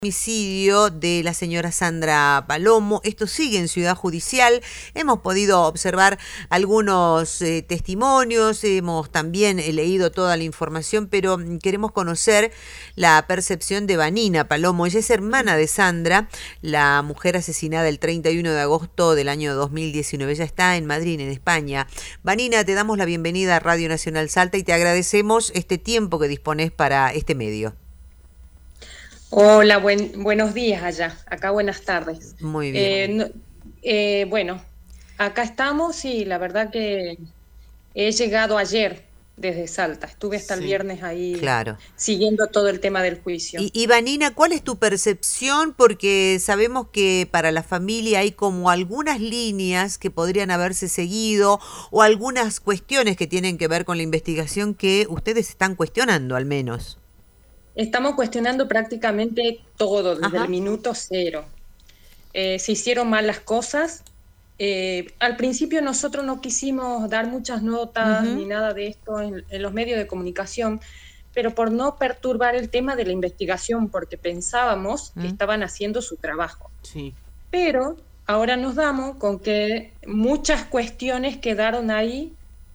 Homicidio de la señora Sandra Palomo. Esto sigue en Ciudad Judicial. Hemos podido observar algunos testimonios, hemos también leído toda la información, pero queremos conocer la percepción de Vanina Palomo. Ella es hermana de Sandra, la mujer asesinada el 31 de agosto del año 2019. Ella está en Madrid, en España. Vanina, te damos la bienvenida a Radio Nacional Salta y te agradecemos este tiempo que dispones para este medio. Hola, buenos días allá. Acá buenas tardes. Muy bien. Bueno, acá estamos y la verdad que he llegado ayer desde Salta. Estuve hasta el viernes ahí claro, siguiendo todo el tema del juicio. Y Vanina, ¿cuál es tu percepción? Porque sabemos que para la familia hay como algunas líneas que podrían haberse seguido o algunas cuestiones que tienen que ver con la investigación que ustedes están cuestionando al menos. Estamos cuestionando prácticamente todo desde el minuto cero. Se hicieron mal las cosas. Al principio nosotros no quisimos dar muchas notas ni nada de esto en los medios de comunicación, pero por no perturbar el tema de la investigación, porque pensábamos que estaban haciendo su trabajo. Sí. Pero ahora nos damos con que muchas cuestiones quedaron ahí,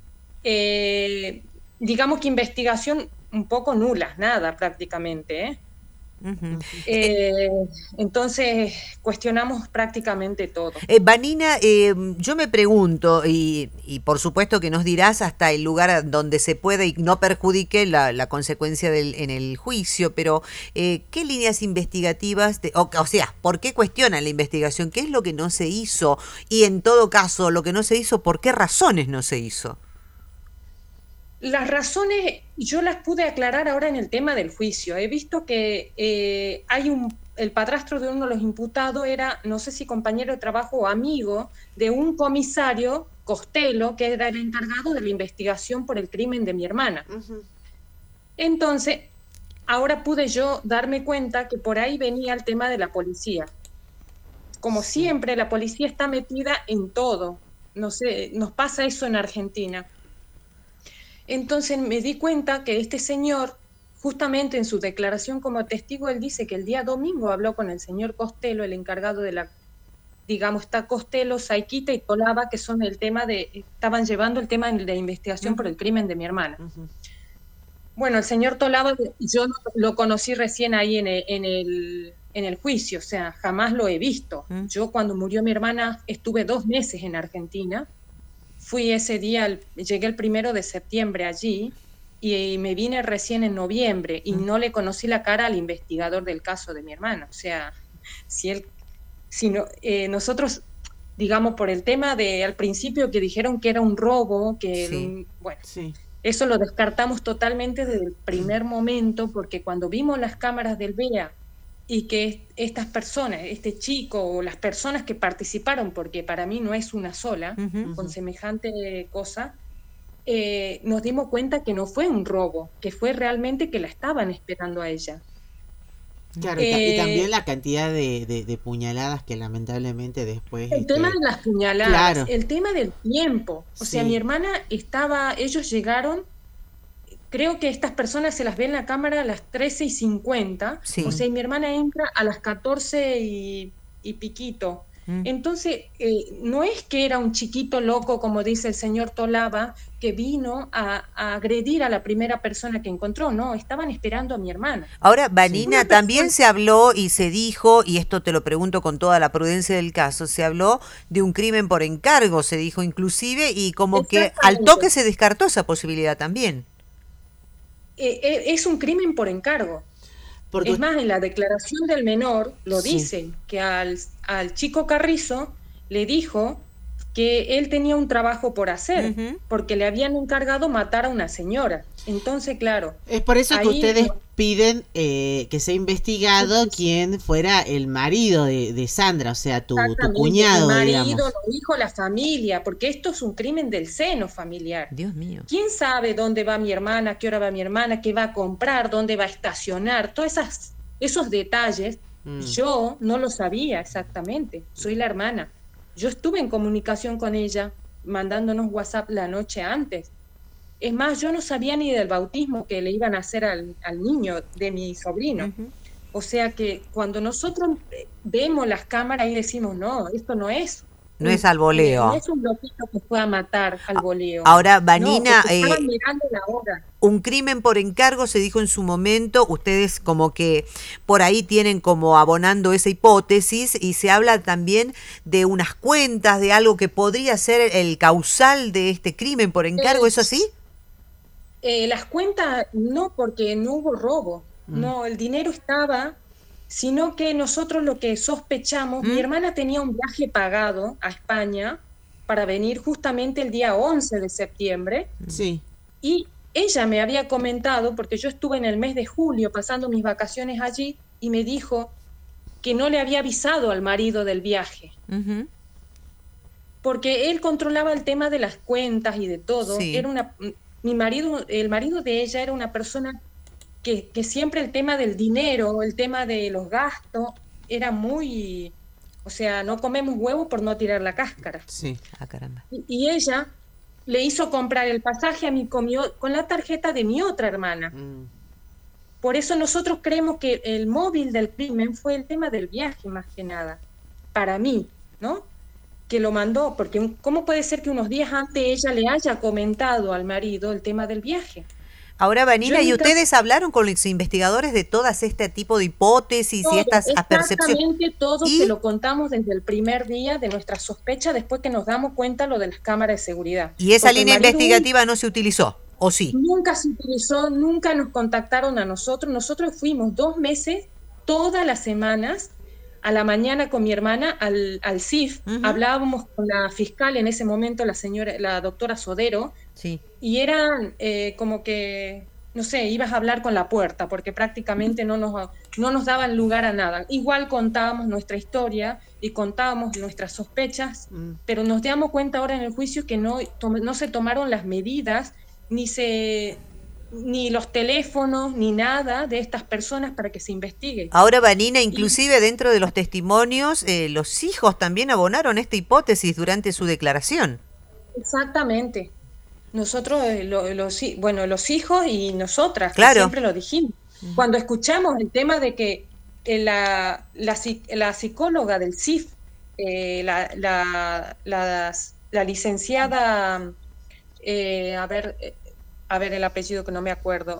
digamos que investigación un poco nulas, nada prácticamente, ¿eh? Entonces cuestionamos prácticamente todo. Vanina, yo me pregunto, y por supuesto que nos dirás hasta el lugar donde se puede y no perjudique la consecuencia en el juicio, pero ¿qué líneas investigativas, o sea, por qué cuestionan la investigación? ¿Qué es lo que no se hizo? Y en todo caso, lo que no se hizo, ¿por qué razones no se hizo? Las razones yo las pude aclarar ahora en el tema del juicio. He visto que el padrastro de uno de los imputados era, no sé si compañero de trabajo o amigo, de un comisario, Costello, que era el encargado de la investigación por el crimen de mi hermana. Entonces, ahora pude yo darme cuenta que por ahí venía el tema de la policía. Como siempre, la policía está metida en todo. No sé, nos pasa eso en Argentina. Entonces me di cuenta que este señor, justamente en su declaración como testigo, él dice que el día domingo habló con el señor Costello, el encargado de la, digamos, está Costello, Saiquita y Tolaba, que son estaban llevando el tema de investigación por el crimen de mi hermana. Bueno, el señor Tolaba, yo lo conocí recién ahí en el juicio, o sea, jamás lo he visto. Yo cuando murió mi hermana estuve 2 meses en Argentina. Fui ese día, llegué el 1 de septiembre allí y me vine recién en noviembre y no le conocí la cara al investigador del caso de mi hermano. O sea, nosotros, digamos, por el tema al principio que dijeron que era un robo, bueno, eso lo descartamos totalmente desde el primer momento, porque cuando vimos las cámaras del VEA y que estas personas, este chico o las personas que participaron, porque para mí no es una sola, con semejante cosa, nos dimos cuenta que no fue un robo, que fue realmente que la estaban esperando a ella. Claro, y también la cantidad de puñaladas que lamentablemente después... El tema de las puñaladas, claro. El tema del tiempo. O sea, mi hermana ellos llegaron... Creo que estas personas se las ve en la cámara a las 13:50, o sea, y mi hermana entra a las 14 y piquito. Entonces, no es que era un chiquito loco, como dice el señor Tolaba, que vino a agredir a la primera persona que encontró, no, estaban esperando a mi hermana. Ahora, Vanina, también se habló y se dijo, y esto te lo pregunto con toda la prudencia del caso, se habló de un crimen por encargo, se dijo inclusive, y como que al toque se descartó esa posibilidad también. Es un crimen por encargo. Es más, en la declaración del menor lo dicen, que al chico Carrizo le dijo que él tenía un trabajo por hacer, porque le habían encargado matar a una señora. Entonces, claro... Es por eso que ustedes piden que sea investigado quién fuera el marido de Sandra, o sea, tu cuñado, el marido, digamos. los hijos, la familia, porque esto es un crimen del seno familiar. Dios mío. ¿Quién sabe dónde va mi hermana, a qué hora va mi hermana, qué va a comprar, dónde va a estacionar? Todos esos detalles yo no lo sabía exactamente. Soy la hermana. Yo estuve en comunicación con ella, mandándonos WhatsApp la noche antes. Es más, yo no sabía ni del bautismo que le iban a hacer al niño de mi sobrino. O sea que cuando nosotros vemos las cámaras y decimos, no, esto no es. No es al voleo. No es un loquito que fue a matar al voleo. Ahora, Vanina, no, estaban mirando la hora. Un crimen por encargo se dijo en su momento, ustedes como que por ahí tienen como abonando esa hipótesis, y se habla también de unas cuentas, de algo que podría ser el causal de este crimen por encargo, ¿es así? Las cuentas no, porque no hubo robo, no, el dinero estaba, sino que nosotros lo que sospechamos, mi hermana tenía un viaje pagado a España para venir justamente el día 11 de septiembre. Sí. Y ella me había comentado, porque yo estuve en el mes de julio pasando mis vacaciones allí, y me dijo que no le había avisado al marido del viaje. Porque él controlaba el tema de las cuentas y de todo. Sí. Era el marido de ella era una persona que siempre el tema del dinero, el tema de los gastos, era muy... O sea, no comemos huevo por no tirar la cáscara. Sí. Ah, caramba. Y ella le hizo comprar el pasaje a mí con la tarjeta de mi otra hermana. Por eso nosotros creemos que el móvil del crimen fue el tema del viaje, más que nada. Para mí, ¿no? Que lo mandó, porque ¿cómo puede ser que unos días antes ella le haya comentado al marido el tema del viaje? Ahora, Vanina, ¿y ustedes hablaron con los investigadores de todas este tipo de hipótesis y estas percepciones? Exactamente, todo se lo contamos desde el primer día de nuestra sospecha, después que nos damos cuenta lo de las cámaras de seguridad. ¿Y esa línea investigativa no se utilizó, o sí? Nunca se utilizó, nunca nos contactaron a nosotros. Nosotros fuimos 2 meses, todas las semanas, a la mañana con mi hermana al CIF, hablábamos con la fiscal en ese momento, la doctora Sodero, sí. Y eran como que, no sé, ibas a hablar con la puerta, porque prácticamente no nos daban lugar a nada. Igual contábamos nuestra historia y contábamos nuestras sospechas, pero nos damos cuenta ahora en el juicio que no se tomaron las medidas, ni los teléfonos, ni nada de estas personas para que se investigue. Ahora, Vanina, inclusive dentro de los testimonios, los hijos también abonaron esta hipótesis durante su declaración. Exactamente. Nosotros, los hijos y nosotras, claro, que siempre lo dijimos. Cuando escuchamos el tema de que la psicóloga del CIF, la licenciada, a ver el apellido que no me acuerdo,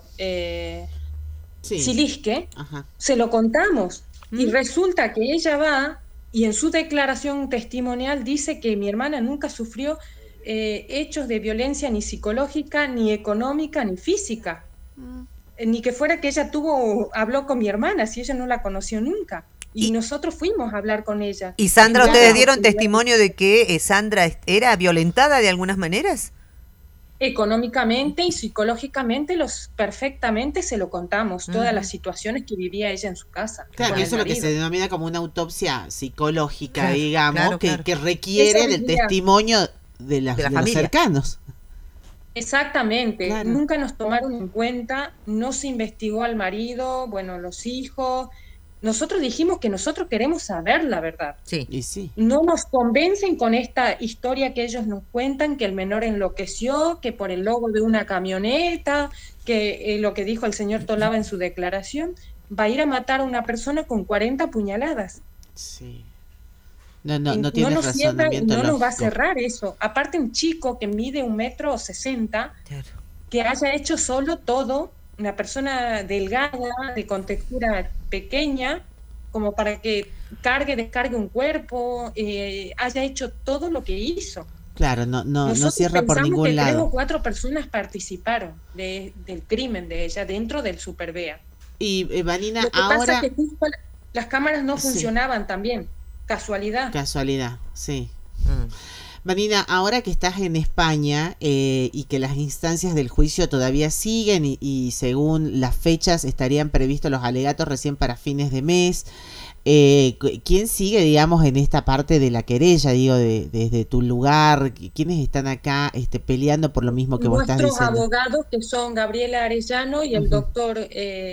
Silisque, se lo contamos. Y resulta que ella va y en su declaración testimonial dice que mi hermana nunca sufrió hechos de violencia ni psicológica, ni económica, ni física. Ni que fuera que ella habló con mi hermana, si ella no la conoció nunca. Y nosotros fuimos a hablar con ella. ¿Y Sandra, ustedes dieron testimonio de que Sandra era violentada de algunas maneras? Económicamente y psicológicamente perfectamente se lo contamos, todas las situaciones que vivía ella en su casa. Claro, que eso es lo que se denomina como una autopsia psicológica, claro, digamos, claro. Que requiere del testimonio de los cercanos. Exactamente, claro. Nunca nos tomaron en cuenta, no se investigó al marido, los hijos. Nosotros dijimos que nosotros queremos saber la verdad. Sí. Y sí. No nos convencen con esta historia que ellos nos cuentan, que el menor enloqueció, que por el logo de una camioneta, que lo que dijo el señor Tolaba en su declaración, va a ir a matar a una persona con 40 puñaladas. Sí. No tiene razonamiento. No nos va a cerrar eso. Aparte, un chico que mide 1,60 m, claro, que haya hecho solo todo, una persona delgada, de contextura pequeña, como para que descargue un cuerpo, haya hecho todo lo que hizo. Claro, no cierra por ningún lado. 3 o 4 personas participaron del crimen de ella dentro del Superbea. Y Vanina, lo que pasa es que las cámaras no funcionaban también. Casualidad, sí. Vanina, ahora que estás en España y que las instancias del juicio todavía siguen y según las fechas estarían previstos los alegatos recién para fines de mes, ¿quién sigue, digamos, en esta parte de la querella, desde tu lugar? ¿Quiénes están acá peleando por lo mismo que vos estás diciendo? Nuestros abogados, que son Gabriela Arellano y el doctor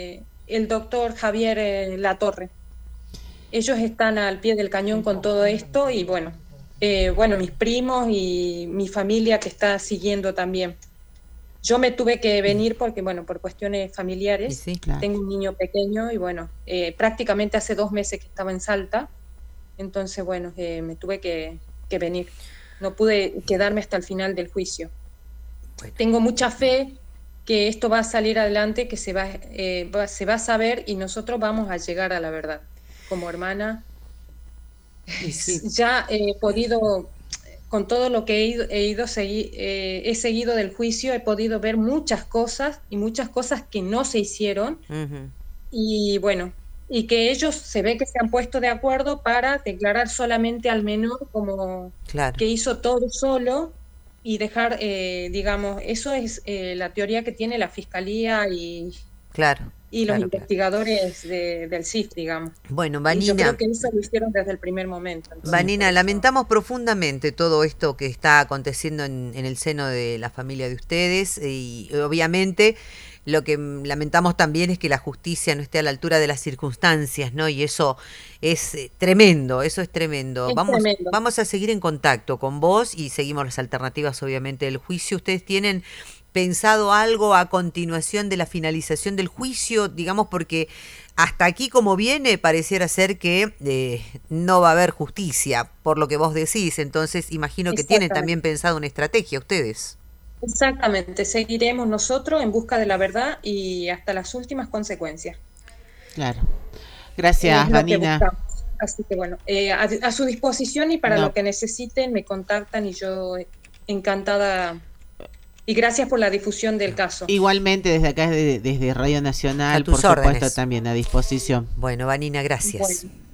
Javier Latorre. Ellos están al pie del cañón con todo esto y mis primos y mi familia que está siguiendo también. Yo me tuve que venir porque, bueno, por cuestiones familiares, Sí, claro. tengo un niño pequeño y bueno, prácticamente hace 2 meses que estaba en Salta, entonces bueno, me tuve que venir. No pude quedarme hasta el final del juicio. Bueno. Tengo mucha fe que esto va a salir adelante, que se va a saber y nosotros vamos a llegar a la verdad. Como hermana, Sí. ya he podido, con todo lo que he seguido del juicio, he podido ver muchas cosas y muchas cosas que no se hicieron. Uh-huh. Y bueno, y que ellos se ve que se han puesto de acuerdo para declarar solamente al menor como Claro. que hizo todo solo y dejar, digamos, eso es la teoría que tiene la fiscalía Claro. y los Claro. investigadores del CIF, digamos. Bueno, Y yo Vanina, creo que eso lo hicieron desde el primer momento. Entonces, Vanina, por eso- lamentamos profundamente todo esto que está aconteciendo en el seno de la familia de ustedes y obviamente lo que lamentamos también es que la justicia no esté a la altura de las circunstancias, ¿no? Y eso es tremendo, eso es tremendo. Es tremendo. Vamos a seguir en contacto con vos y seguimos las alternativas, obviamente, del juicio. ¿Ustedes tienen pensado algo a continuación de la finalización del juicio? Digamos, porque hasta aquí como viene pareciera ser que no va a haber justicia, por lo que vos decís. Entonces imagino que tienen también pensado una estrategia ustedes. Exactamente, seguiremos nosotros en busca de la verdad y hasta las últimas consecuencias. Claro. Gracias, Es lo que Vanina. buscamos. Así que bueno, a su disposición y para No. lo que necesiten me contactan y yo encantada. Y gracias por la difusión del caso. Igualmente desde acá, desde Radio Nacional, A tus por supuesto, órdenes. también a disposición. Bueno, Vanina, gracias. Bueno.